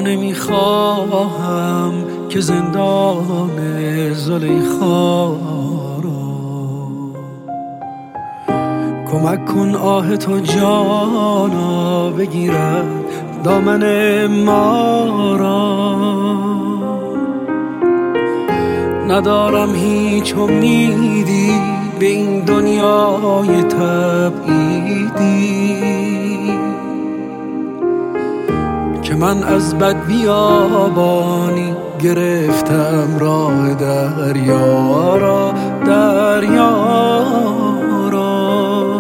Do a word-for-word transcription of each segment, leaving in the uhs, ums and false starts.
نمیخواهم که زندان زلیخا را کمک کن آه تو جانا بگیرد دامن ما را. ندارم هیچ امیدی به این دنیای تبعیدی که من از بد بیابانی گرفتم راه دریا را دریا را.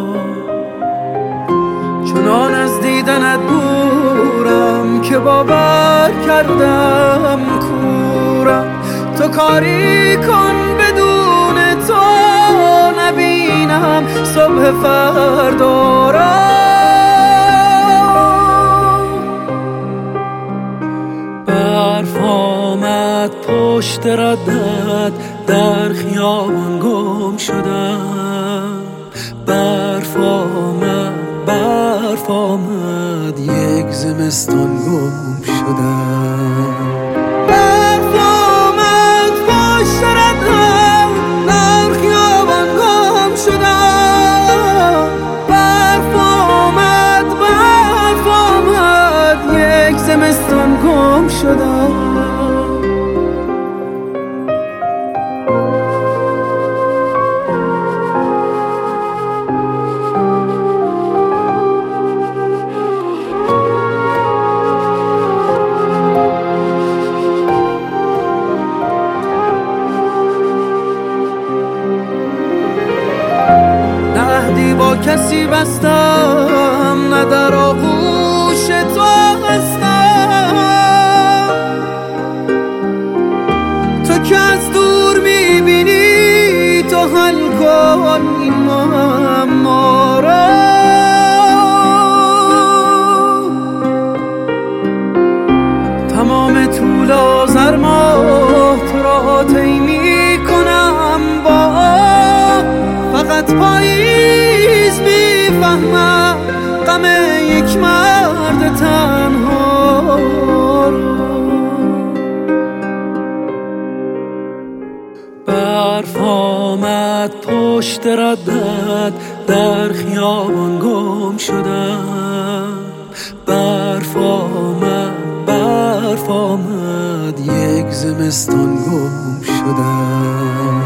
چنان از دیدنت دورم که باور کردم کورم. تو کاری کن بدون تو نبینم صبح فردا را. برف آمد پشت ردت در خیابان گم شدم. برف آمد برف آمد یک زمستان گم شدم. برف آمد پشت ردت در خیابان گم شدم. برف آمد برف آمد یک زمستان گم شدم. با کسی بستم نه در آغوش تو هستم. تو که از دور میبینی تو حل کن این معما را. تمام طول آذر ماه تو را طی میکنم با فقط پاییز میفهمم غم یک مرد تنها را. برف آمد پشت ردت در خیابان گم شدم. برف آمد برف آمد یک زمستان گم شدم.